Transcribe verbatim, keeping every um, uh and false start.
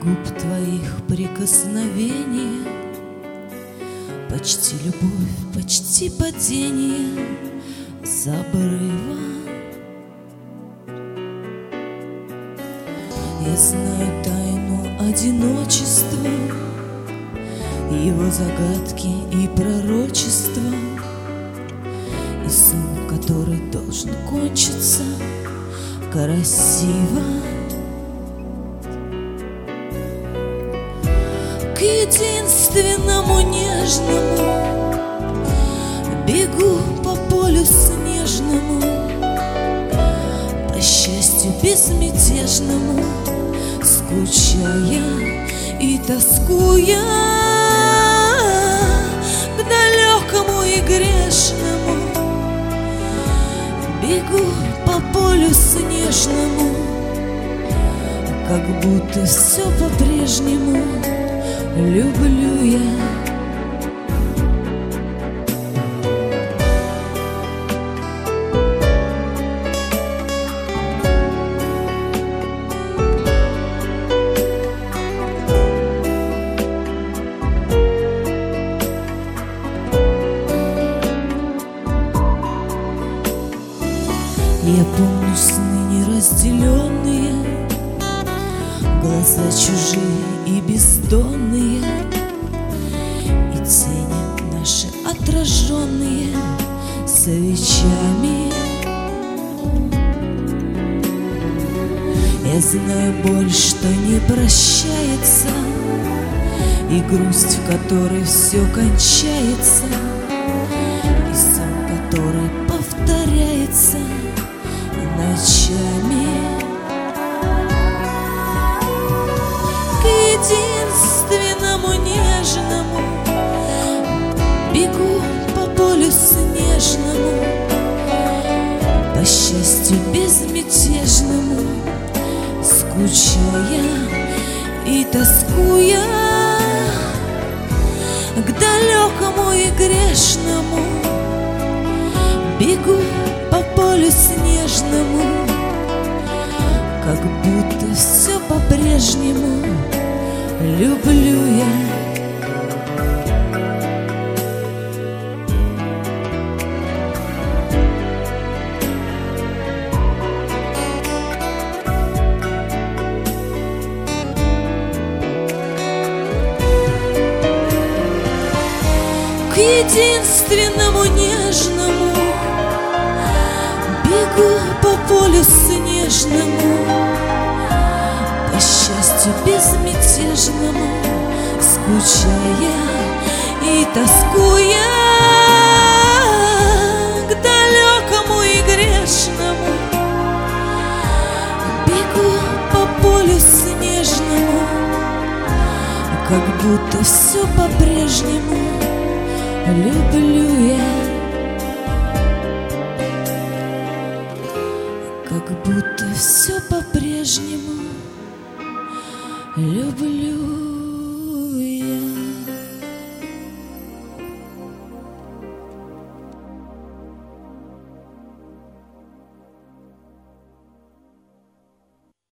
губ твоих прикосновение, почти любовь, почти падение с обрыва. Я знаю тайну одиночества, его загадки и пророчества, и сон, который должен кончиться красиво. К единственному нежному бегу по полю снежному, по счастью безмятежному, скучая и тоскуя, к далекому и грешному бегу по полю снежному, как будто все по-прежнему люблю я. Я помню сны неразделенные, глаза чужие и бездонные, и тени наши отраженные свечами. Я знаю боль, что не прощается, и грусть, в которой все кончается, и сон, который повторяется ночами. К единственному нежному бегу по полю снежному, по счастью безмятежному, скучая и тоскуя, к далекому и грешному бегу по полю снежному, как будто все по-прежнему люблю я. К единственному нежному бегу по полю снежному, по счастью безмятежному, скучая и тоскуя, к далекому и грешному бегу по полю снежному, как будто все по-прежнему люблю я. Как будто все по-прежнему люблю.